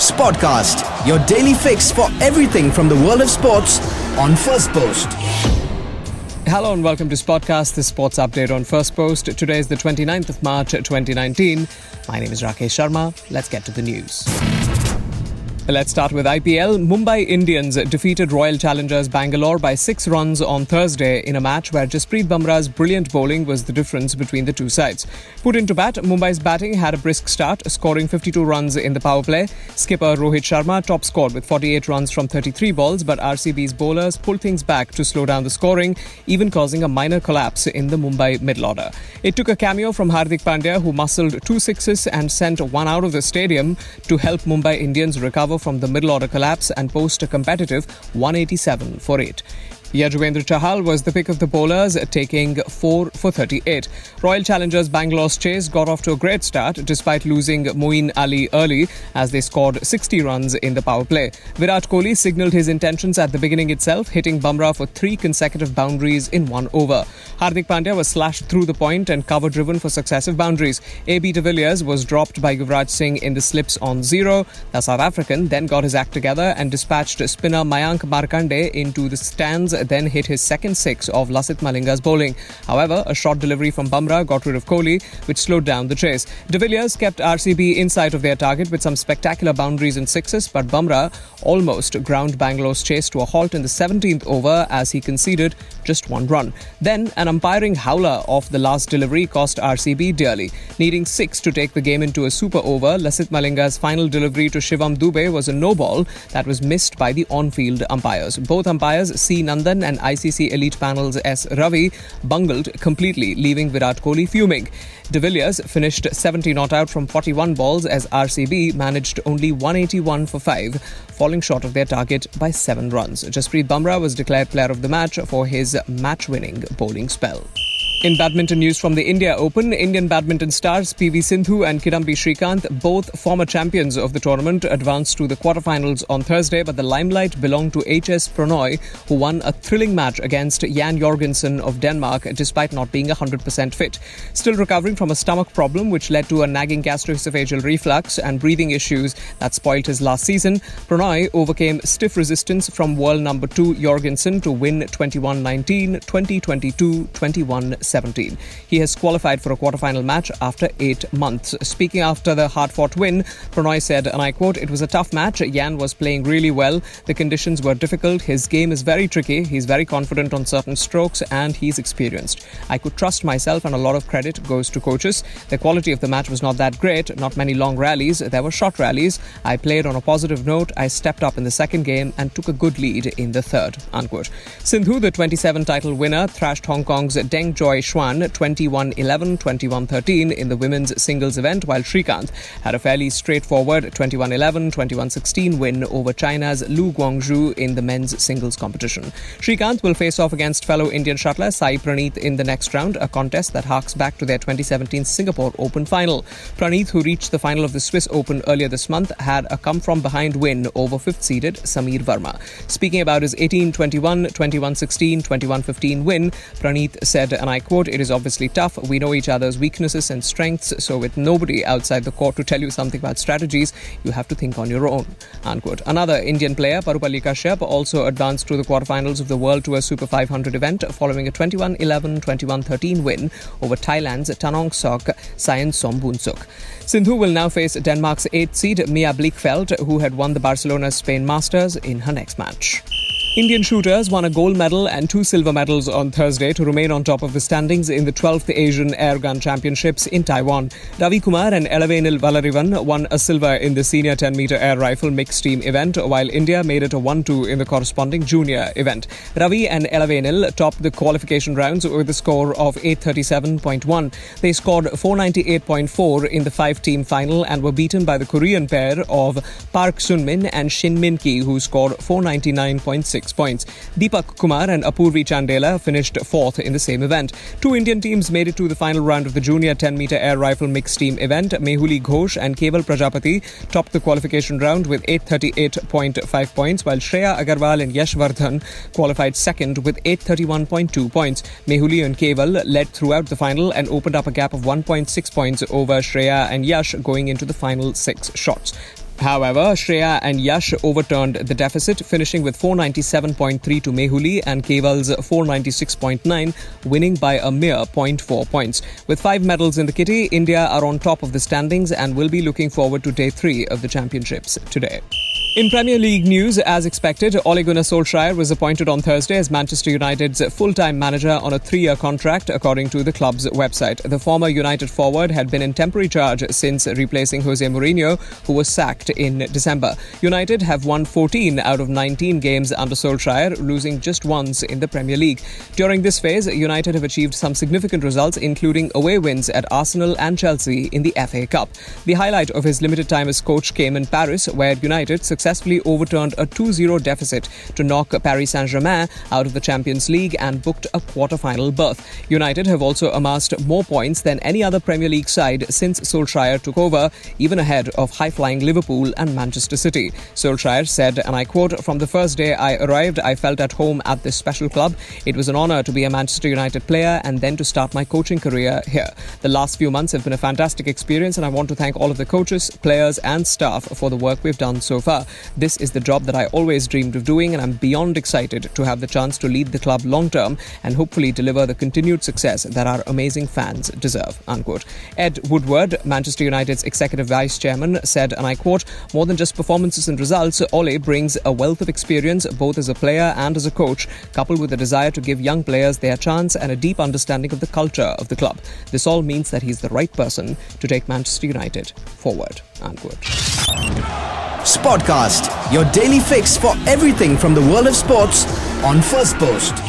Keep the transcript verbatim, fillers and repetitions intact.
Sportcast, your daily fix for everything from the world of sports on First Post. Hello and welcome to Sportcast, the sports update on First Post. Today is the twenty-ninth of March twenty nineteen. My name is Rakesh Sharma. Let's get to the news. Let's start with I P L. Mumbai Indians defeated Royal Challengers Bangalore by six runs on Thursday in a match where Jasprit Bumrah's brilliant bowling was the difference between the two sides. Put into bat, Mumbai's batting had a brisk start, scoring fifty-two runs in the power play. Skipper Rohit Sharma top scored with forty-eight runs from thirty-three balls, but R C B's bowlers pulled things back to slow down the scoring, even causing a minor collapse in the Mumbai middle order. It took a cameo from Hardik Pandya, who muscled two sixes and sent one out of the stadium to help Mumbai Indians recover from the middle order collapse and post a competitive one eighty-seven for eight. Yajuvendra Chahal was the pick of the bowlers, taking four for thirty-eight. Royal Challengers Bangalore's chase got off to a great start despite losing Moeen Ali early as they scored sixty runs in the power play. Virat Kohli signalled his intentions at the beginning itself, hitting Bumrah for three consecutive boundaries in one over. Hardik Pandya was slashed through the point and cover-driven for successive boundaries. A B de Villiers was dropped by Yuvraj Singh in the slips on zero. The South African then got his act together and dispatched spinner Mayank Markande into the stands, then hit his second six of Lasith Malinga's bowling. However, a short delivery from Bumrah got rid of Kohli, which slowed down the chase. De Villiers kept R C B in sight of their target with some spectacular boundaries and sixes, but Bumrah almost ground Bangalore's chase to a halt in the seventeenth over as he conceded just one run. Then, an umpiring howler off the last delivery cost R C B dearly. Needing six to take the game into a super over, Lasith Malinga's final delivery to Shivam Dube was a no-ball that was missed by the on-field umpires. Both umpires, C. Nandan and I C C Elite Panel's S. Ravi, bungled completely, leaving Virat Kohli fuming. De Villiers finished seventy not out from forty-one balls as R C B managed only one eighty-one for five, falling short of their target by seven runs. Jasprit Bumrah was declared player of the match for his match-winning bowling spell. In badminton news from the India Open, Indian badminton stars P V Sindhu and Kidambi Srikanth, both former champions of the tournament, advanced to the quarterfinals on Thursday, but the limelight belonged to H S Pranoy, who won a thrilling match against Jan Jorgensen of Denmark despite not being one hundred percent fit. Still recovering from a stomach problem which led to a nagging gastroesophageal reflux and breathing issues that spoiled his last season, Pranoy overcame stiff resistance from world number two Jorgensen to win twenty-one nineteen, twenty twenty-two, twenty-one seventeen. He has qualified for a quarterfinal match after eight months. Speaking after the hard-fought win, Pranoy said, and I quote, "It was a tough match. Jan was playing really well. The conditions were difficult. His game is very tricky. He's very confident on certain strokes and he's experienced. I could trust myself and a lot of credit goes to coaches. The quality of the match was not that great. Not many long rallies. There were short rallies. I played on a positive note. I stepped up in the second game and took a good lead in the third." Unquote. Sindhu, the twenty-seven title winner, thrashed Hong Kong's Deng Joy Xuan twenty-one eleven, twenty-one thirteen in the women's singles event, while Srikanth had a fairly straightforward twenty-one eleven, twenty-one sixteen win over China's Lu Guangzhou in the men's singles competition. Srikanth will face off against fellow Indian shuttler Sai Praneeth in the next round, a contest that harks back to their twenty seventeen Singapore Open final. Praneeth, who reached the final of the Swiss Open earlier this month, had a come-from-behind win over fifth-seeded Samir Verma. Speaking about his eighteen twenty-one, twenty-one sixteen, twenty-one fifteen win, Praneeth said, and I quote, "It is obviously tough. We know each other's weaknesses and strengths, so with nobody outside the court to tell you something about strategies, you have to think on your own." Unquote. Another Indian player, Parupalli Kashyap, also advanced to the quarterfinals of the World Tour Super five hundred event following a twenty-one eleven, twenty-one thirteen win over Thailand's Tanong Sok Sayan Sombunsuk. Sindhu will now face Denmark's eighth seed Mia Blichfeldt, who had won the Barcelona Spain Masters, in her next match. Indian shooters won a gold medal and two silver medals on Thursday to remain on top of the standings in the twelfth Asian Air Gun Championships in Taiwan. Ravi Kumar and Elavenil Valarivan won a silver in the senior ten meter air rifle mixed team event, while India made it a one two in the corresponding junior event. Ravi and Elavenil topped the qualification rounds with a score of eight thirty-seven point one. They scored four ninety-eight point four in the five-team final and were beaten by the Korean pair of Park Sunmin and Shin Min Ki, who scored four ninety-nine point six points. Deepak Kumar and Apurvi Chandela finished fourth in the same event. Two Indian teams made it to the final round of the junior ten meter air rifle mixed team event. Mehuli Ghosh and Keval Prajapati topped the qualification round with eight thirty-eight point five points, while Shreya Agarwal and Yash Vardhan qualified second with eight thirty-one point two points. Mehuli and Keval led throughout the final and opened up a gap of one point six points over Shreya and Yash going into the final six shots. However, Shreya and Yash overturned the deficit, finishing with four ninety-seven point three to Mehuli and Keval's four ninety-six point nine, winning by a mere zero point four points. With five medals in the kitty, India are on top of the standings and will be looking forward to day three of the championships today. In Premier League news, as expected, Ole Gunnar Solskjaer was appointed on Thursday as Manchester United's full-time manager on a three-year contract, according to the club's website. The former United forward had been in temporary charge since replacing Jose Mourinho, who was sacked in December. United have won fourteen out of nineteen games under Solskjaer, losing just once in the Premier League. During this phase, United have achieved some significant results, including away wins at Arsenal and Chelsea in the F A Cup. The highlight of his limited time as coach came in Paris, where United successfully successfully overturned a two zero deficit to knock Paris Saint-Germain out of the Champions League and booked a quarter-final berth. United have also amassed more points than any other Premier League side since Solskjaer took over, even ahead of high-flying Liverpool and Manchester City. Solskjaer said, and I quote, "From the first day I arrived, I felt at home at this special club. It was an honour to be a Manchester United player and then to start my coaching career here. The last few months have been a fantastic experience and I want to thank all of the coaches, players and staff for the work we've done so far. This is the job that I always dreamed of doing and I'm beyond excited to have the chance to lead the club long term and hopefully deliver the continued success that our amazing fans deserve." Unquote. Ed Woodward, Manchester United's executive vice chairman, said, and I quote, "More than just performances and results, Ole brings a wealth of experience both as a player and as a coach, coupled with a desire to give young players their chance and a deep understanding of the culture of the club. This all means that he's the right person to take Manchester United forward." Unquote. Sportcast, your daily fix for everything from the world of sports on First Post.